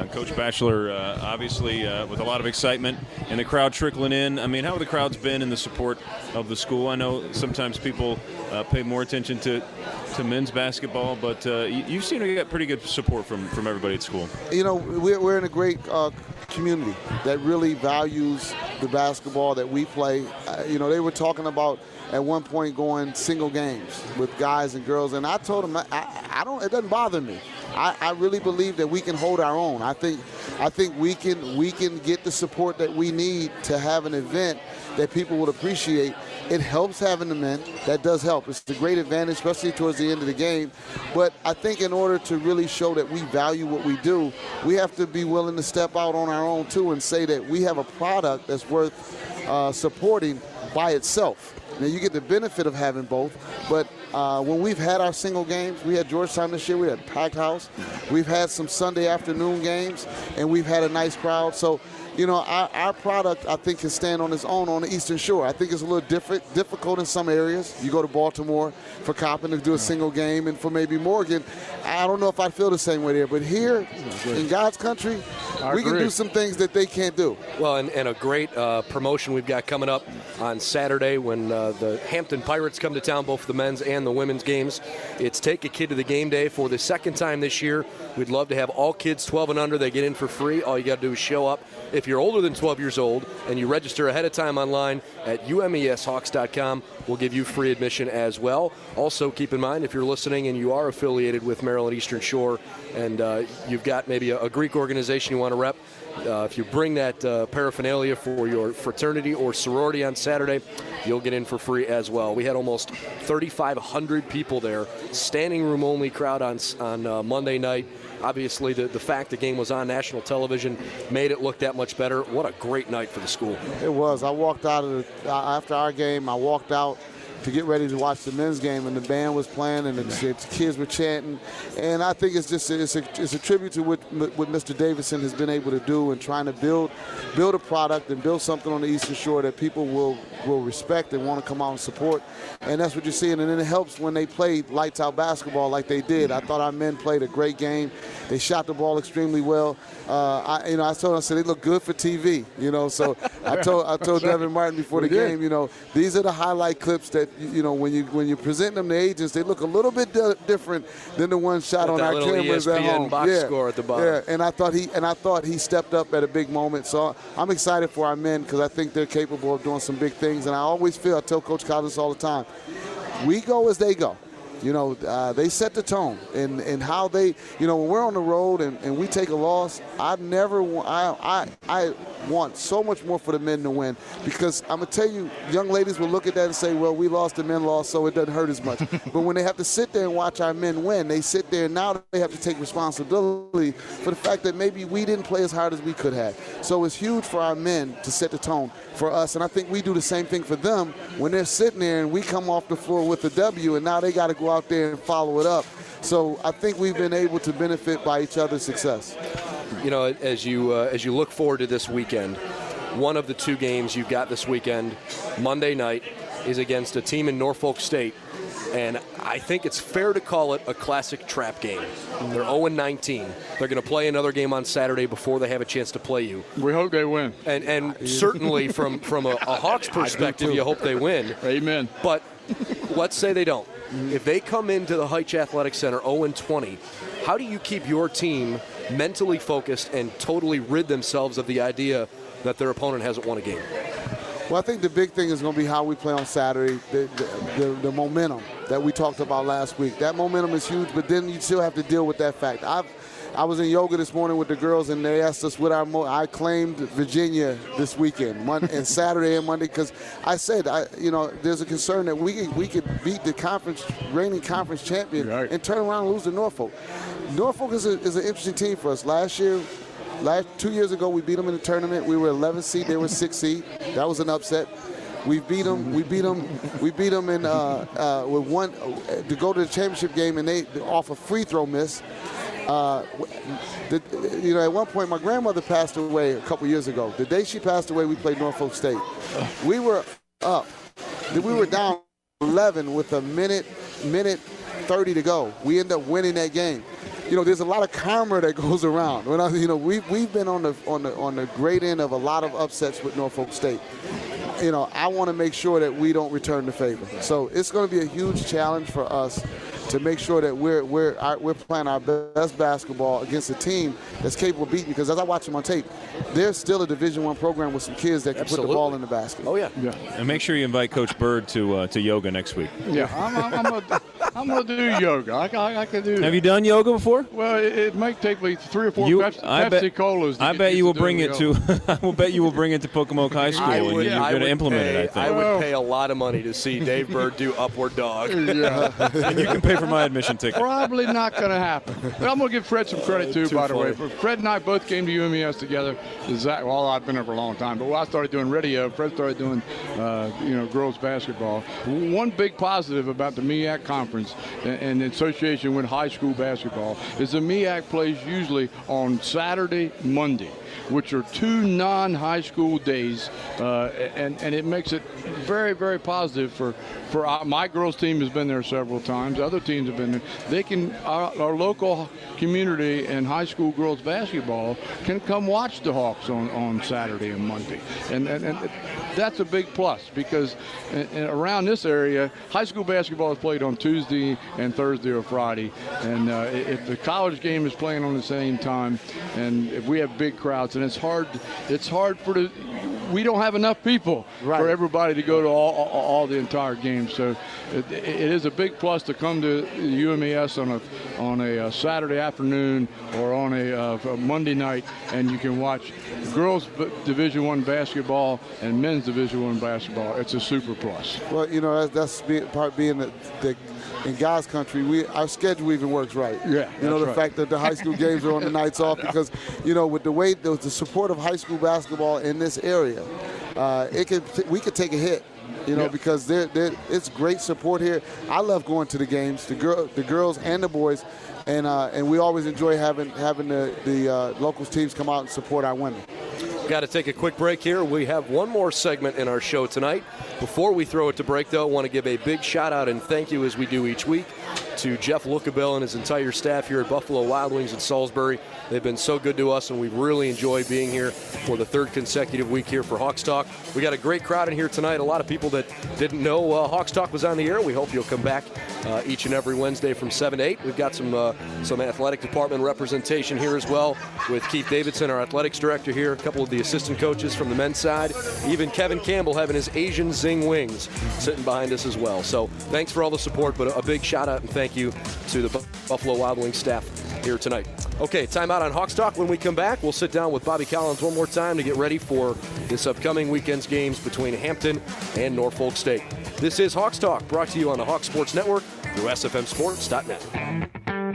Coach Batchelor, obviously with a lot of excitement and the crowd trickling in. I mean, how have the crowds been in the support of the school? I know sometimes people pay more attention to men's basketball, but you seem to get pretty good support from everybody at school. You know, we're in a great community that really values the basketball that we play. You know, they were talking about at one point going single games with guys and girls, and I told them I don't. It doesn't bother me. I really believe that we can hold our own. I think we can get the support that we need to have an event that people would appreciate. It helps having the men. That does help. It's a great advantage, especially towards the end of the game. But I think in order to really show that we value what we do, we have to be willing to step out on our own too and say that we have a product that's worth supporting by itself. Now, you get the benefit of having both, but when we've had our single games, we had Georgetown this year, we had a packed house. We've had some Sunday afternoon games, and we've had a nice crowd. So, you know, our product, I think, can stand on its own on the Eastern Shore. I think it's a little difficult in some areas. You go to Baltimore for Coppin to do a single game, and for maybe Morgan, I don't know if I feel the same way there. But here, in God's country, we can do some things that they can't do. Well, and a great promotion we've got coming up on Saturday when the Hampton Pirates come to town, both the men's and the women's games. It's Take a Kid to the Game Day for the second time this year. We'd love to have all kids 12 and under. They get in for free. All you got to do is show up. If you're older than 12 years old and you register ahead of time online at umeshawks.com, we'll give you free admission as well. Also, keep in mind, if you're listening and you are affiliated with Maryland Eastern Shore and you've got maybe a Greek organization you want to rep, if you bring that paraphernalia for your fraternity or sorority on Saturday, you'll get in for free as well. We had almost 3,500 people there, standing room only crowd on Monday night. Obviously, the fact the game was on national television made it look that much better. What a great night for the school. It was. I walked out after our game. I walked out to get ready to watch the men's game, and the band was playing, and the kids were chanting. And I think it's just it's a tribute to what Mr. Davidson has been able to do and trying to build a product and build something on the Eastern Shore that people will respect and want to come out and support. And that's what you're seeing. And then it helps when they play lights out basketball like they did. I thought our men played a great game. They shot the ball extremely well. I told them, I said, they look good for TV. You know, so I told Devin Martin before the game, you know, these are the highlight clips that, you know, when you present them to agents, they look a little bit different than the ones shot on our cameras ESPN at home. Box score at the bottom. Yeah, and I thought he stepped up at a big moment. So I'm excited for our men because I think they're capable of doing some big things. And I tell Coach Collins all the time, we go as they go. You know, they set the tone and how they, you know, when we're on the road and we take a loss, I want so much more for the men to win because I'm going to tell you, young ladies will look at that and say, well, we lost, the men lost, so it doesn't hurt as much. But when they have to sit there and watch our men win, they sit there and now they have to take responsibility for the fact that maybe we didn't play as hard as we could have. So it's huge for our men to set the tone for us, and I think we do the same thing for them when they're sitting there and we come off the floor with a W and now they got to go out there and follow it up. So I think we've been able to benefit by each other's success. You know, as you look forward to this weekend, one of the two games you've got this weekend, Monday night, is against a team in Norfolk State, and I think it's fair to call it a classic trap game. They're 0-19. They're going to play another game on Saturday before they have a chance to play you. We hope they win. And certainly from a Hawks perspective, you hope they win. Amen. But let's say they don't. If they come into the Heitch Athletic Center 0-20, how do you keep your team mentally focused and totally rid themselves of the idea that their opponent hasn't won a game? Well, I think the big thing is going to be how we play on Saturday, the momentum that we talked about last week. That momentum is huge, but then you still have to deal with that fact. I was in yoga this morning with the girls, and they asked us what I claimed Virginia this weekend, and Saturday and Monday, because I said, there's a concern that we could beat the reigning conference champion and turn around and lose to Norfolk. Norfolk is an interesting team for us. 2 years ago, we beat them in the tournament. We were 11th seed. They were 6th seed. That was an upset. We beat them. We beat them in with one to go to the championship game, and they off a free throw miss. At one point, my grandmother passed away a couple years ago. The day she passed away, we played Norfolk State. We were up. We were down 11 with a minute 30 to go. We ended up winning that game. there's a lot of karma that goes around. We've been on the great end of a lot of upsets with Norfolk State. I want to make sure that we don't return the favor. So it's going to be a huge challenge for us to make sure that we're playing our best basketball against a team that's capable of beating. Because as I watch them on tape, they're still a Division I program with some kids that can put the ball in the basket. Oh yeah. And make sure you invite Coach Bird to yoga next week. Yeah, I'm gonna do yoga. I can do that. Have you done yoga before? Well, it might take me 3 or 4 Pepsi Colas. I bet you will bring it to. I will bet you will bring it to Pocomoke High School, and you're going to implement it. I think I would pay a lot of money to see Dave Bird do Upward Dog. Yeah. And you can pay for my admission ticket. Probably not going to happen. But I'm going to give Fred some credit too, by the way. Fred and I both came to UMES together. Well, I've been there for a long time, but when I started doing radio, Fred started doing, girls basketball. One big positive about the MEAC conference and the association with high school basketball is the MEAC plays usually on Saturday, Monday, which are 2 non-high school days, and it makes it very, very positive for my girls team has been there several times. Other teams have been there. They can our local community and high school girls basketball can come watch the Hawks on Saturday and Monday, and that's a big plus because around this area, high school basketball is played on Tuesday and Thursday or Friday, and if the college game is playing on the same time, and if we have big crowds, and it's hard we don't have enough people for everybody to go to all the entire game. So it is a big plus to come to UMES on a Saturday afternoon or on a Monday night, and you can watch girls Division I basketball and men's Division I basketball. It's a super plus. Well, that's being in God's country, our schedule even works right. Yeah, the fact that the high school games are on the nights off, because with the way the support of high school basketball in this area, we could take a hit. Because it's great support here. I love going to the games, the girls and the boys, and we always enjoy having the local teams come out and support our women. Got to take a quick break here. We have one more segment in our show tonight. Before we throw it to break, though, I want to give a big shout-out and thank you, as we do each week, to Jeff Lookabell and his entire staff here at Buffalo Wild Wings in Salisbury. They've been so good to us, and we've really enjoyed being here for the 3rd consecutive week here for Hawks Talk. We got a great crowd in here tonight. A lot of people that didn't know Hawks Talk was on the air. We hope you'll come back each and every Wednesday from 7 to 8. We've got some athletic department representation here as well with Keith Davidson, our athletics director here, a couple of the assistant coaches from the men's side, even Kevin Campbell having his Asian Zing Wings sitting behind us as well. So thanks for all the support, but a big shout out and thank you to the Buffalo Wild Wings staff here tonight. Okay, time out on Hawks Talk. When we come back, we'll sit down with Bobby Collins one more time to get ready for this upcoming weekend's games between Hampton and Norfolk State. This is Hawks Talk, brought to you on the Hawks Sports Network through SFMSports.net.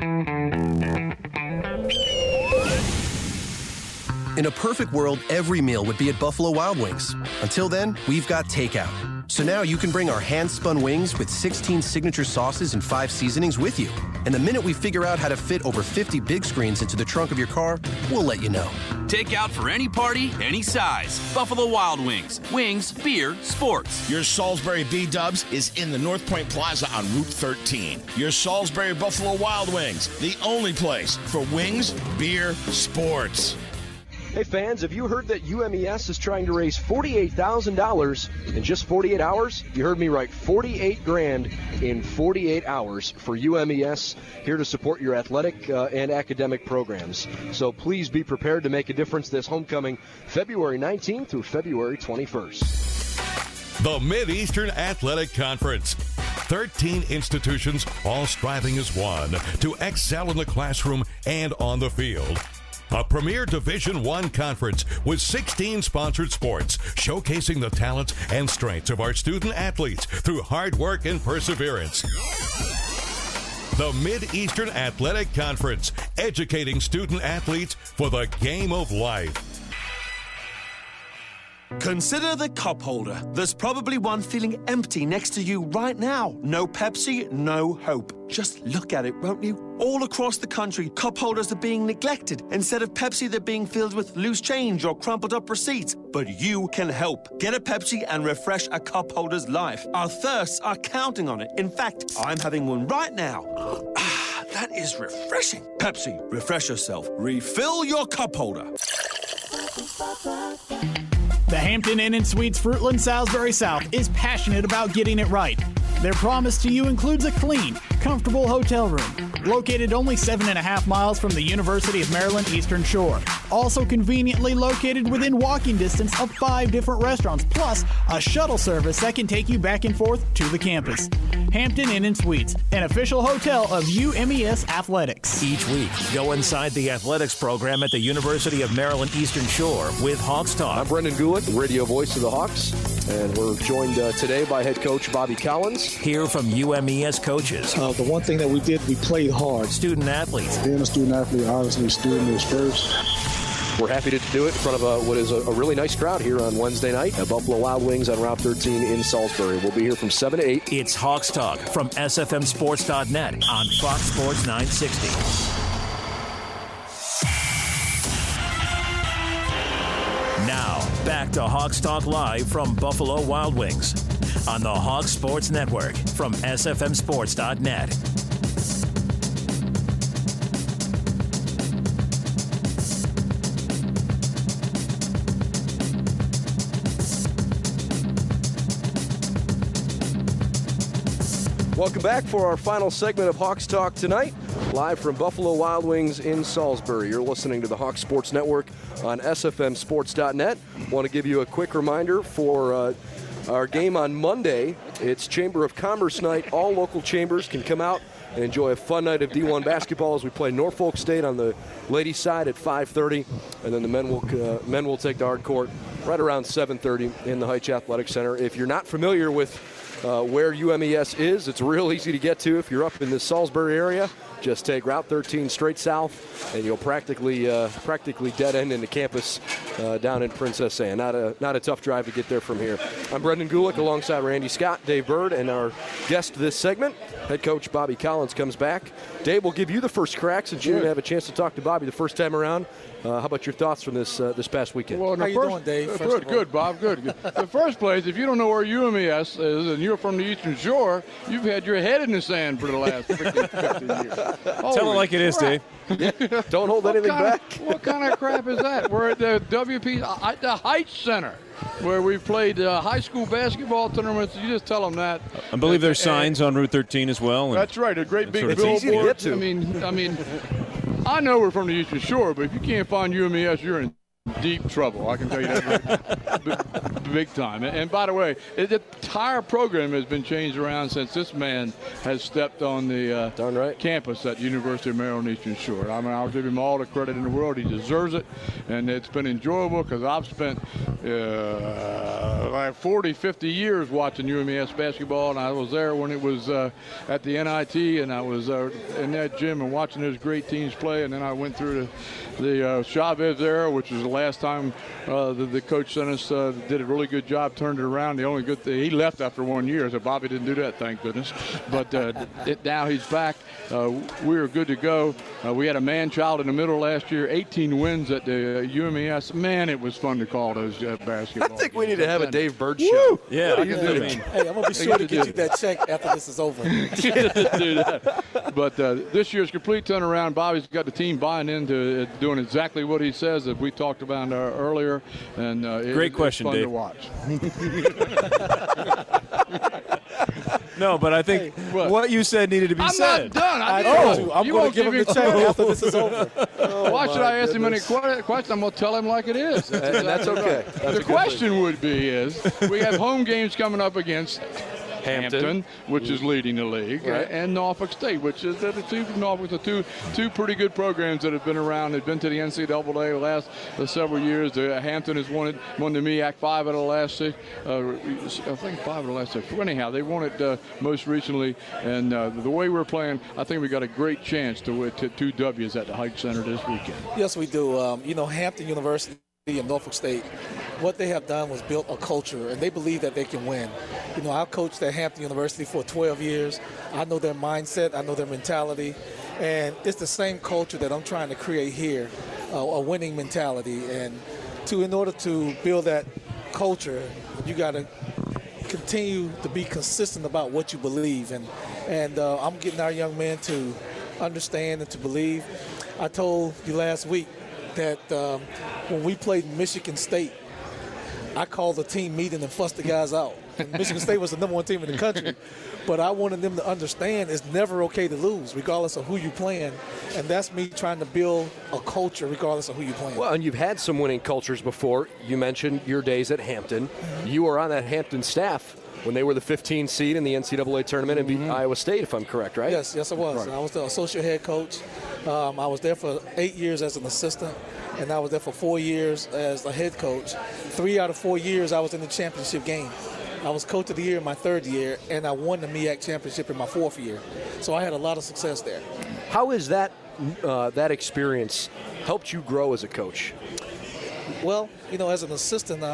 In a perfect world, every meal would be at Buffalo Wild Wings. Until then, we've got takeout. So now you can bring our hand-spun wings with 16 signature sauces and 5 seasonings with you. And the minute we figure out how to fit over 50 big screens into the trunk of your car, we'll let you know. Takeout for any party, any size. Buffalo Wild Wings. Wings, beer, sports. Your Salisbury B-Dubs is in the North Point Plaza on Route 13. Your Salisbury Buffalo Wild Wings, the only place for wings, beer, sports. Hey fans, have you heard that UMES is trying to raise $48,000 in just 48 hours? You heard me right, $48,000 in 48 hours for UMES, here to support your athletic and academic programs. So please be prepared to make a difference this homecoming, February 19th through February 21st. The Mid-Eastern Athletic Conference. 13 institutions, all striving as one to excel in the classroom and on the field. A premier Division I conference with 16 sponsored sports, showcasing the talents and strengths of our student athletes through hard work and perseverance. The Mid-Eastern Athletic Conference, educating student athletes for the game of life. Consider the cup holder. There's probably one feeling empty next to you right now. No Pepsi, no hope. Just look at it, won't you? All across the country, cup holders are being neglected. Instead of Pepsi, they're being filled with loose change or crumpled up receipts. But you can help. Get a Pepsi and refresh a cup holder's life. Our thirsts are counting on it. In fact, I'm having one right now. that is refreshing. Pepsi, refresh yourself. Refill your cup holder. The Hampton Inn & Suites Fruitland Salisbury South is passionate about getting it right. Their promise to you includes a clean, comfortable hotel room, located only 7.5 miles from the University of Maryland Eastern Shore. Also conveniently located within walking distance of 5 different restaurants, plus a shuttle service that can take you back and forth to the campus. Hampton Inn & Suites, an official hotel of UMES Athletics. Each week, go inside the athletics program at the University of Maryland Eastern Shore with Hawks Talk. I'm Brendan Gulick, radio voice of the Hawks, and we're joined today by head coach Bobby Collins. Hear from UMES coaches. The one thing that we did, we played hard. Student athletes. Being a student athlete, obviously student is first. We're happy to do it in front of what is a really nice crowd here on Wednesday night at Buffalo Wild Wings on Route 13 in Salisbury. We'll be here from 7 to 8. It's Hawks Talk from SFMSports.net on Fox Sports 960. Now, back to Hawks Talk Live from Buffalo Wild Wings on the Hawks Sports Network from SFMSports.net. Welcome back for our final segment of Hawks Talk tonight, live from Buffalo Wild Wings in Salisbury. You're listening to the Hawks Sports Network on SFMSports.net. Want to give you a quick reminder for our game on Monday. It's Chamber of Commerce night. All local chambers can come out and enjoy a fun night of D1 basketball as we play Norfolk State on the ladies' side at 5:30, and then the men will take the hard court right around 7:30 in the Heights Athletic Center. If you're not familiar with where UMES is, it's real easy to get to. If you're up in the Salisbury area, just take Route 13 straight south, and you'll practically dead end into campus down in Princess Anne. Not a tough drive to get there from here. I'm Brendan Gulick alongside Randy Scott, Dave Bird, and our guest this segment, head coach Bobby Collins, comes back. Dave, we'll give you the first crack since you didn't have a chance to talk to Bobby the first time around. How about your thoughts from this past weekend? Well, how you doing, Dave? Good, Bob. Good. The first place, if you don't know where UMES is and you're from the Eastern Shore, you've had your head in the sand for the last 50 years. Tell it like it is, Dave. Yeah, don't hold anything back. What kind of crap is that? We're at the the Heights Center, where we've played high school basketball tournaments. You just tell them that. I believe there's signs on Route 13 as well. That's right, a great big billboard. Easy to get to. I mean, I know we're from the Eastern Shore, but if you can't find UMES, you're in deep trouble. I can tell you that big time. And by the way, the entire program has been changed around since this man has stepped on the campus at University of Maryland Eastern Shore. I mean, I'll give him all the credit in the world. He deserves it, and it's been enjoyable because I've spent like 40, 50 years watching UMES basketball, and I was there when it was at the NIT, and I was in that gym and watching those great teams play, and then I went through the Chavez era, which was the last time the coach sent us, did a really good job, turned it around. The only good thing, he left after 1 year, so Bobby didn't do that, thank goodness. But now he's back. We are good to go. We had a man-child in the middle last year, 18 wins at the UMES. Man, it was fun to call those basketball. I think we need to have a Dave Bird show. Woo! Yeah, Hey, I'm going to be sure to get you that check after this is over. do that. But this year's complete turnaround. Bobby's got the team buying into doing exactly what he says that we talked about earlier. And Great question, it's fun Dave. to watch. No, but I think what you said needed to be said. I'm not done. I'm going to give him the check after this is over. Why should I ask him any questions? I'm going to tell him like it is. That's okay. That's The question would be we have home games coming up against Hampton, which is leading the league, and Norfolk State, which is the two pretty good programs that have been around. They've been to the NCAA the last several years. Hampton has won the MEAC 5 out of the last 6. I think 5 of the last 6. Anyhow, they won it most recently, and the way we're playing, I think we got a great chance to win 2 W's at the Heights Center this weekend. Yes, we do. Hampton University and Norfolk State, what they have done was built a culture, and they believe that they can win. I coached at Hampton University for 12 years. I know their mindset. I know their mentality. And it's the same culture that I'm trying to create here, a winning mentality. And in order to build that culture, you got to continue to be consistent about what you believe. And I'm getting our young men to understand and to believe. I told you last week that when we played Michigan State, I called the team meeting and fussed the guys out. And Michigan State was the number one team in the country. But I wanted them to understand it's never okay to lose, regardless of who you're playing. And that's me trying to build a culture regardless of who you're playing. Well, and you've had some winning cultures before. You mentioned your days at Hampton. Mm-hmm. You were on that Hampton staff when they were the 15 seed in the NCAA tournament and beat Iowa State, if I'm correct, right? Yes, I was. Right. I was the associate head coach. I was there for 8 years as an assistant, and I was there for 4 years as a head coach. 3 out of 4 years I was in the championship game. I was coach of the year in my 3rd year, and I won the MEAC championship in my 4th year. So I had a lot of success there. How has that experience helped you grow as a coach? Well, as an assistant,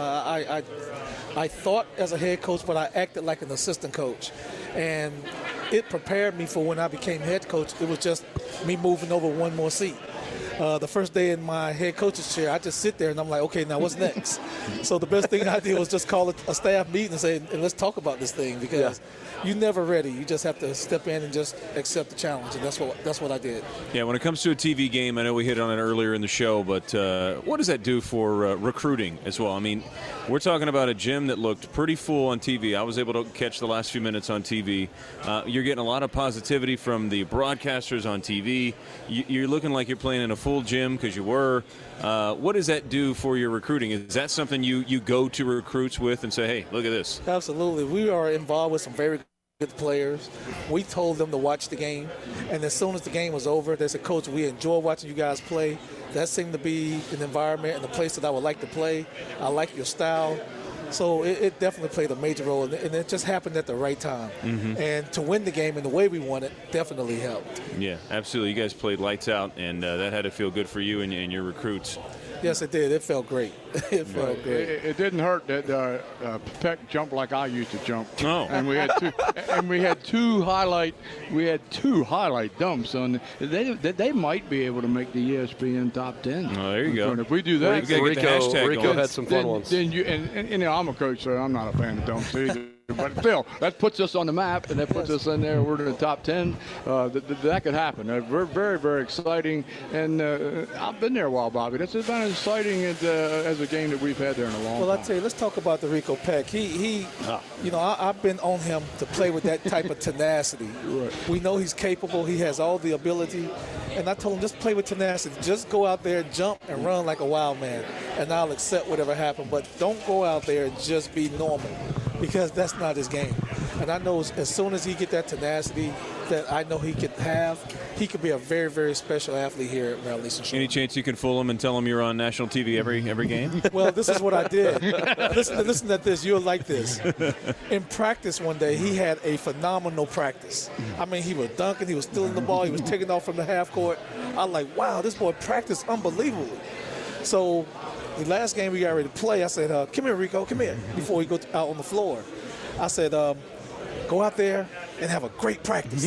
I thought as a head coach, but I acted like an assistant coach. And it prepared me for when I became head coach. It was just me moving over one more seat. The first day in my head coach's chair, I just sit there and I'm like, okay, now what's next? So the best thing I did was just call a staff meeting and say, and let's talk about this thing, because you're never ready. You just have to step in and just accept the challenge, and that's what I did. Yeah, when it comes to a TV game, I know we hit on it earlier in the show, but what does that do for recruiting as well? I mean, we're talking about a gym that looked pretty full on TV. I was able to catch the last few minutes on TV. You're getting a lot of positivity from the broadcasters on TV. You're looking like you're playing in a full gym because you were. What does that do for your recruiting? Is that something you go to recruits with and say, hey, look at this? Absolutely. We are involved with some very good players. We told them to watch the game, and as soon as the game was over, they said, Coach, we enjoy watching you guys play. That seemed to be an environment and a place that I would like to play. I like your style. So it definitely played a major role, and it just happened at the right time. Mm-hmm. And to win the game in the way we won it definitely helped. Yeah, absolutely. You guys played lights out, and that had to feel good for you and your recruits. Yes, it did. It felt great. It felt great. It didn't hurt that Peck jumped like I used to jump. No. And we had two highlight dumps on. They might be able to make the ESPN top 10. Oh, there you go. If we do that, Rico had some fun ones. Then and I'm a coach, so I'm not a fan of dumps either. But still, that puts us on the map, and that puts us in there. We're in the top 10. That could happen. We're very, very exciting. And I've been there a while, Bobby. That's about as exciting as a game that we've had there in a long time. Well, I'll tell you, let's talk about the Rico Peck. I've been on him to play with that type of tenacity. Right. We know he's capable. He has all the ability. And I told him, just play with tenacity. Just go out there, jump, and run like a wild man, and I'll accept whatever happens. But don't go out there and just be normal, because that's not his game. And I know as soon as he get that tenacity that I know he could be a very, very special athlete here at Maryland Eastern Shore. Any chance you can fool him and tell him you're on national TV every game? Well, this is what I did. Listen to this. You'll like this. In practice one day, he had a phenomenal practice. I mean, he was dunking. He was stealing the ball. He was taking off from the half court. I'm like, wow, this boy practiced unbelievably. So the last game we got ready to play, I said, come here, Rico, come here, before we go out on the floor. I said, go out there and have a great practice.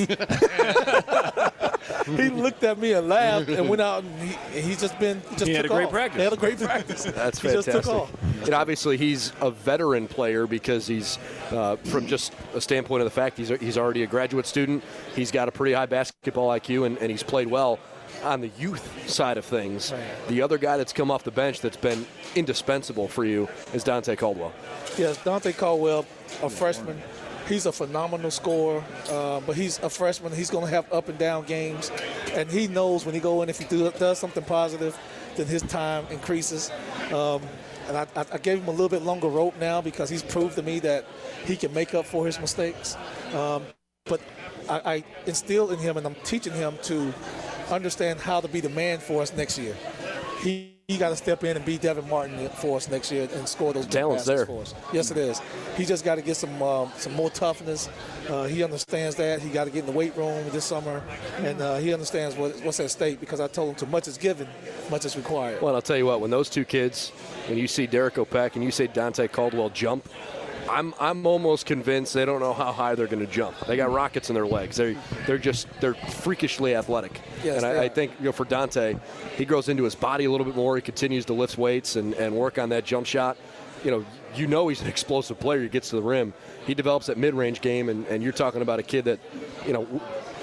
He looked at me and laughed and went out, and he had a great practice. He had a great practice. That's he fantastic. Just took off. And obviously he's a veteran player because he's, from just a standpoint of the fact he's already a graduate student. He's got a pretty high basketball IQ, and he's played well. On the youth side of things, right. The other guy that's come off the bench that's been indispensable for you is Dante Caldwell. Yes, Dante Caldwell, a freshman. He's a phenomenal scorer, but he's a freshman. He's going to have up and down games, and he knows when he go in, if he does something positive, then his time increases. And I gave him a little bit longer rope now because he's proved to me that he can make up for his mistakes. But I instill in him, and I'm teaching him to understand how to be the man for us next year. He got to step in and be Devin Martin for us next year and score those talents there for us. Yes, it is. He just got to get some more toughness. He understands that. He got to get in the weight room this summer, and he understands what's at stake, because I told him too much is given, much is required. Well, I'll tell you what, when those two kids, when you see Derek O'Peck and you say Dante Caldwell jump, I'm almost convinced they don't know how high they're going to jump. They got rockets in their legs. They're freakishly athletic. Yes, and I think for Dante, he grows into his body a little bit more. He continues to lift weights and work on that jump shot. You know he's an explosive player. He gets to the rim. He develops that mid-range game, and you're talking about a kid that,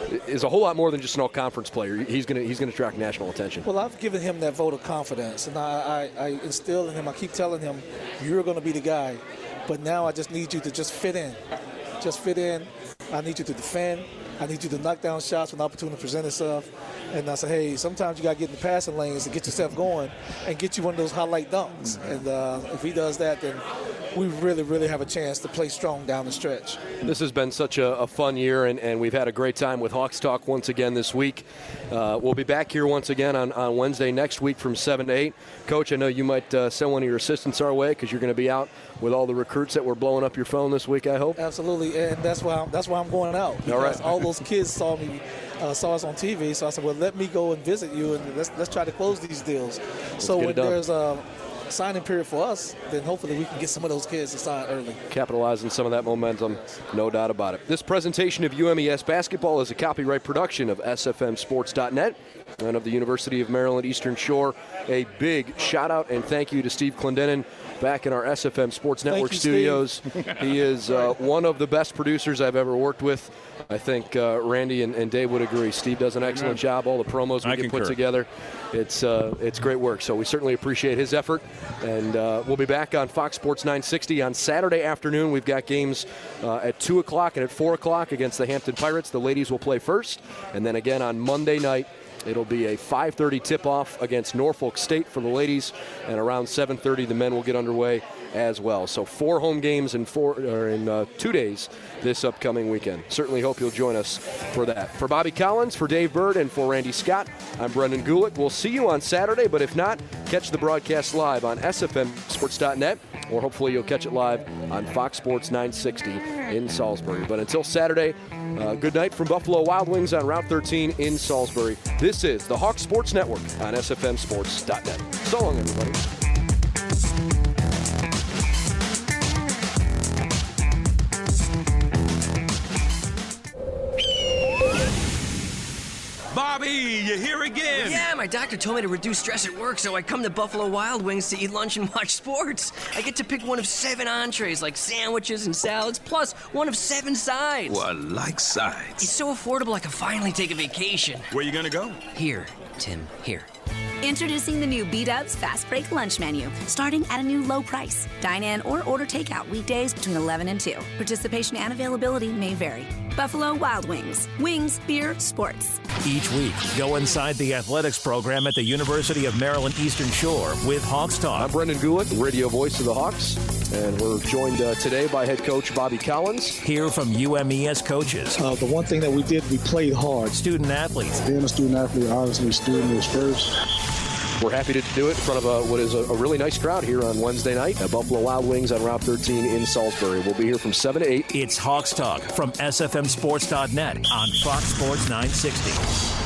is a whole lot more than just an all-conference player. He's going to attract national attention. Well, I've given him that vote of confidence, and I instill in him. I keep telling him, you're going to be the guy. But now I just need you to just fit in. Just fit in. I need you to defend. I need you to knock down shots when the opportunity presents itself. And I say, hey, sometimes you got to get in the passing lanes and get yourself going and get you one of those highlight dunks. And if he does that, then we really, really have a chance to play strong down the stretch. This has been such a fun year, and we've had a great time with Hawks Talk once again this week. We'll be back here once again on Wednesday next week from 7 to 8. Coach, I know you might send one of your assistants our way because you're going to be out with all the recruits that were blowing up your phone this week, I hope. Absolutely, and that's why I'm going out. All right. All those kids saw us on TV, so I said, well, let me go and visit you, and let's try to close these deals. So when there's a signing period for us, then hopefully we can get some of those kids to sign early. Capitalize on some of that momentum, no doubt about it. This presentation of UMES basketball is a copyright production of SFMSports.net and of the University of Maryland Eastern Shore. A big shout out and thank you to Steve Clendenin back in our SFM Sports Network studios. He is one of the best producers I've ever worked with. I think Randy and Dave would agree. Steve does an excellent job. All the promos we can put together, it's great work. So we certainly appreciate his effort. And we'll be back on Fox Sports 960 on Saturday afternoon. We've got games at 2 o'clock and at 4 o'clock against the Hampton Pirates. The ladies will play first. And then again on Monday night, it'll be a 5:30 tip-off against Norfolk State for the ladies, and around 7:30 the men will get underway as well. So 4 home games in 2 days this upcoming weekend. Certainly hope you'll join us for that. For Bobby Collins, for Dave Bird, and for Randy Scott, I'm Brendan Gulick. We'll see you on Saturday, but if not, catch the broadcast live on SFMSports.net, or hopefully you'll catch it live on Fox Sports 960 in Salisbury. But until Saturday, good night from Buffalo Wild Wings on Route 13 in Salisbury. This is the Hawks Sports Network on SFMSports.net. So long, everybody. Bobby, you here again? Yeah, my doctor told me to reduce stress at work, so I come to Buffalo Wild Wings to eat lunch and watch sports. I get to pick one of 7 entrees, like sandwiches and salads, plus one of 7 sides. Well, I like sides. It's so affordable I can finally take a vacation. Where you gonna go? Here, Tim, here. Introducing the new B-Dubs Fast Break Lunch Menu, starting at a new low price. Dine in or order takeout weekdays between 11 and 2. Participation and availability may vary. Buffalo Wild Wings. Wings, beer, sports. Each week, go inside the athletics program at the University of Maryland Eastern Shore with Hawks Talk. I'm Brendan Gulick, radio voice of the Hawks, and we're joined today by head coach Bobby Collins. Hear from UMES coaches. The one thing that we did, we played hard. Student athletes. Being a student athlete, obviously student is first. We're happy to do it in front of what is a really nice crowd here on Wednesday night at Buffalo Wild Wings on Route 13 in Salisbury. We'll be here from 7 to 8. It's Hawks Talk from SFMSports.net on Fox Sports 960.